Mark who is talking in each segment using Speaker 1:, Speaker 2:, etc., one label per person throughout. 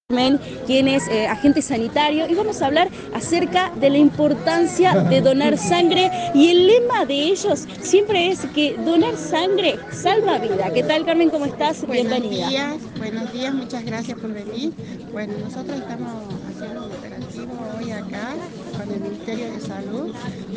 Speaker 1: Carmen, quien es agente sanitario, y vamos a hablar acerca de la importancia de donar sangre, y el lema de ellos siempre es que donar sangre salva vida. ¿Qué tal, Carmen? ¿Cómo estás? Bienvenida.
Speaker 2: Buenos días, muchas gracias por venir. Bueno, nosotros estamos haciendo un operativo hoy acá con el Ministerio de Salud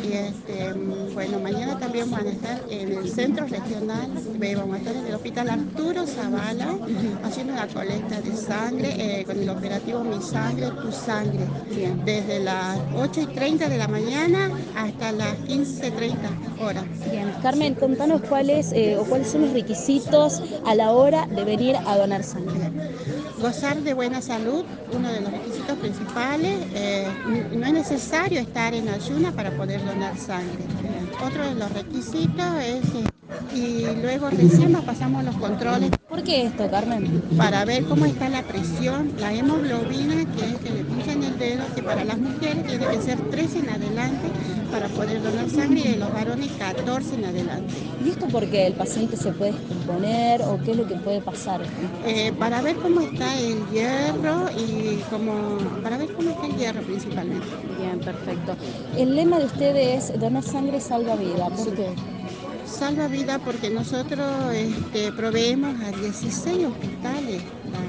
Speaker 2: y bueno, mañana también van a estar en el centro regional, vamos a estar en el Hospital Arturo Zavala haciendo una colecta de sangre con el operativo Mi Sangre, Tu Sangre, desde las 8:30 de la mañana hasta las 15:30 horas.
Speaker 1: Bien, Carmen, contanos cuáles son los requisitos a la hora de venir a donar sangre.
Speaker 2: Gozar de buena salud, uno de los requisitos principales. No es necesario estar en ayunas para poder donar sangre. Otro de los requisitos es y luego recién nos pasamos los controles.
Speaker 1: ¿Por qué esto, Carmen?
Speaker 2: Para ver cómo está la presión, la hemoglobina, que es que le pinchan el dedo, que para las mujeres tiene que ser 13 en adelante para poder donar sangre, y de los varones 14 en adelante.
Speaker 1: ¿Y esto porque el paciente se puede descomponer o qué es lo que puede pasar?
Speaker 2: Para ver cómo está el hierro para ver cómo está el hierro principalmente.
Speaker 1: Bien, perfecto. El lema de ustedes es donar sangre salva vida. ¿Por qué?
Speaker 2: Salva vida porque nosotros proveemos a 16 hospitales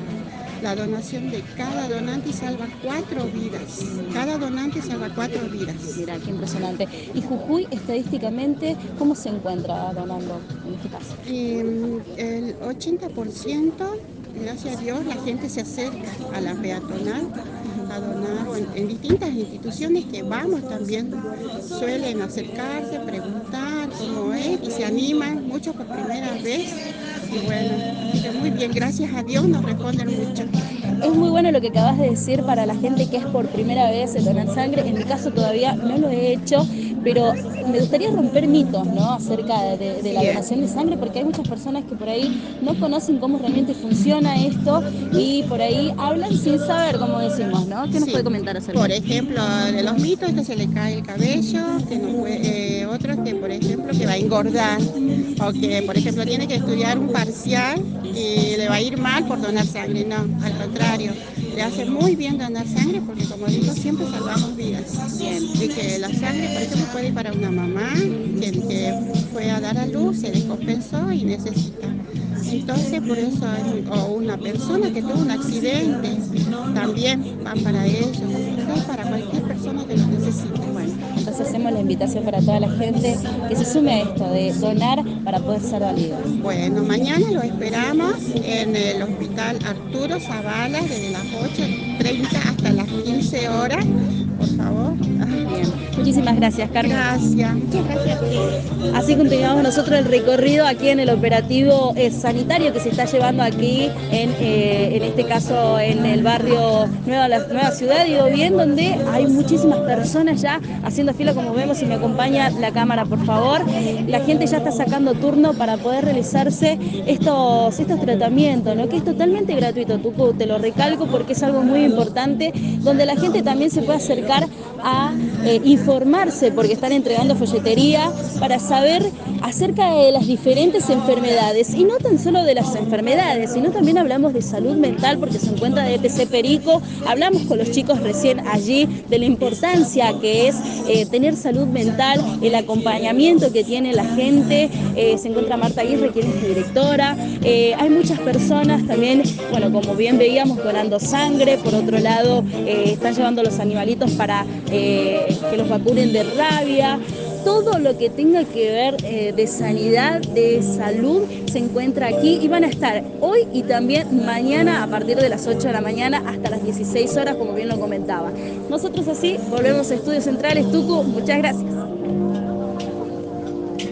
Speaker 2: la donación de cada donante y salva 4 vidas. Cada donante salva 4 vidas.
Speaker 1: Mira, qué impresionante. ¿Y Jujuy, estadísticamente, cómo se encuentra donando en este caso?
Speaker 2: El 80%, gracias a Dios, la gente se acerca a la peatonal a donar, o en distintas instituciones que vamos también suelen acercarse, preguntar cómo es y se animan, muchos por primera vez. Y bueno, así que muy bien, gracias a Dios nos responden mucho.
Speaker 1: Es muy bueno lo que acabas de decir para la gente que es por primera vez en donar sangre. En mi caso todavía no lo he hecho, pero me gustaría romper mitos, ¿no?, acerca de la donación de sangre, porque hay muchas personas que por ahí no conocen cómo realmente funciona esto y por ahí hablan sin saber, como decimos, ¿no? ¿Qué nos puede comentar acerca?
Speaker 2: Por ejemplo, de los mitos es que se le cae el cabello, que no puede, otros que, por ejemplo, que va a engordar, o que, por ejemplo, tiene que estudiar un parcial y le va a ir mal por donar sangre. No, al contrario, le hace muy bien donar sangre porque, como digo, siempre salvamos vidas.
Speaker 1: Bien.
Speaker 2: Y que la sangre, por ejemplo, puede ir para una mamá que fue a dar a luz, se descompensó y necesita. Entonces, por eso, o una persona que tuvo un accidente, también van para ellos, para cualquier persona que lo necesite.
Speaker 1: Bueno, entonces hacemos la invitación para toda la gente que se sume a esto de donar para poder ser válidos.
Speaker 2: Bueno, mañana lo esperamos en el Hospital Arturo Zavala desde las 8:30 hasta las 15 horas, por favor.
Speaker 1: Bien, muchísimas gracias, Carmen.
Speaker 2: Gracias, muchas gracias.
Speaker 1: Así continuamos nosotros el recorrido aquí en el operativo sanitario que se está llevando aquí en este caso en el barrio Nueva Ciudad, digo bien, donde hay muchísimas personas ya haciendo fila, como vemos, y me acompaña la cámara, por favor. La gente ya está sacando turno para poder realizarse estos tratamientos, ¿no?, que es totalmente gratuito. Tucu, te lo recalco porque es algo muy importante, donde la gente también se puede acercar a informarse, porque están entregando folletería para saber acerca de las diferentes enfermedades, y no tan solo de las enfermedades, sino también hablamos de salud mental, porque se encuentra de ETC Perico. Hablamos con los chicos recién allí de la importancia que es tener salud mental, el acompañamiento que tiene la gente. Se encuentra Marta Aguirre, quien es directora. Hay muchas personas también, bueno, como bien veíamos, donando sangre. Por otro lado, están llevando los animalitos para que los vacunen de rabia. Todo lo que tenga que ver de sanidad, de salud, se encuentra aquí, y van a estar hoy y también mañana a partir de las 8 de la mañana hasta las 16 horas, como bien lo comentaba. Nosotros así volvemos a Estudios Centrales. Tucu, muchas gracias.